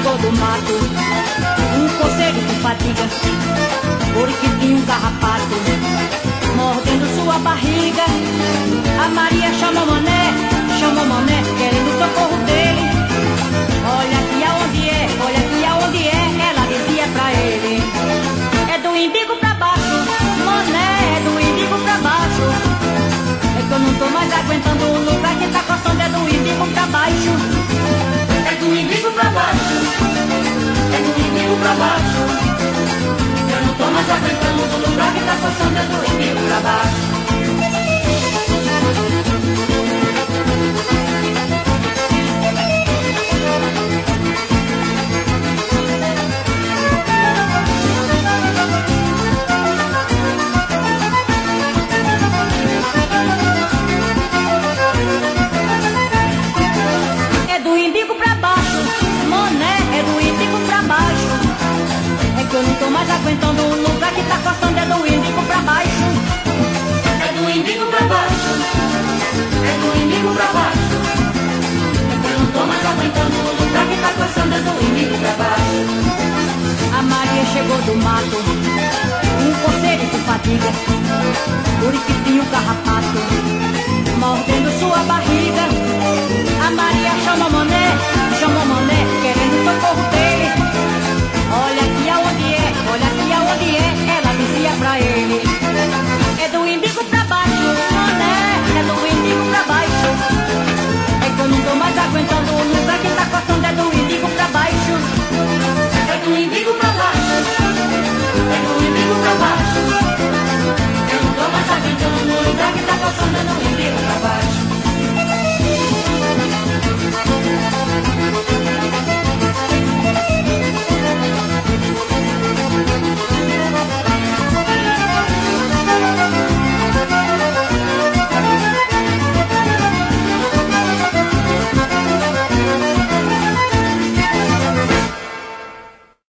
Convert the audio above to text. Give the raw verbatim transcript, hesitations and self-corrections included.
chegou do mato, um coceiro de fadiga, oriquitinho, um carrapato, mordendo sua barriga. A Maria chamou Mané, chamou Mané, querendo o socorro dele. Olha aqui aonde é, olha aqui aonde é, ela dizia pra ele. É do umbigo pra baixo, Mané, é do umbigo pra baixo. É que eu não tô mais aguentando o lugar que tá coçando, é do umbigo pra baixo. É do umbigo pra baixo, é do umbigo pra baixo. Eu não tô mais aguentando o lugar que tá coçando, é do umbigo pra baixo. Eu não tô mais aguentando o lugar que tá coçando, é do umbigo pra baixo. É do umbigo pra baixo, é do umbigo pra baixo. Eu não tô mais aguentando o lugar que tá coçando, é do umbigo pra baixo. A Maria chegou do mato, um coceiro de fadiga, oriquitinho, carrapato, mordendo sua barriga. A Maria chamou Mané, chamou Mané, quer